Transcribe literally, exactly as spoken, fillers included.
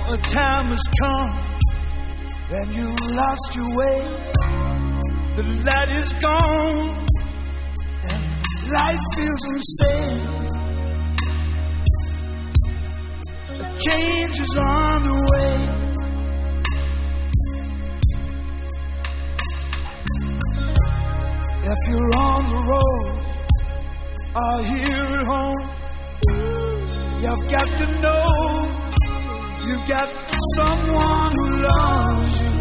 A time has come and you lost your way. The light is gone and life feels insane. A change is on the way. If you're on the road or here at home, you've got to know you got someone who loves you.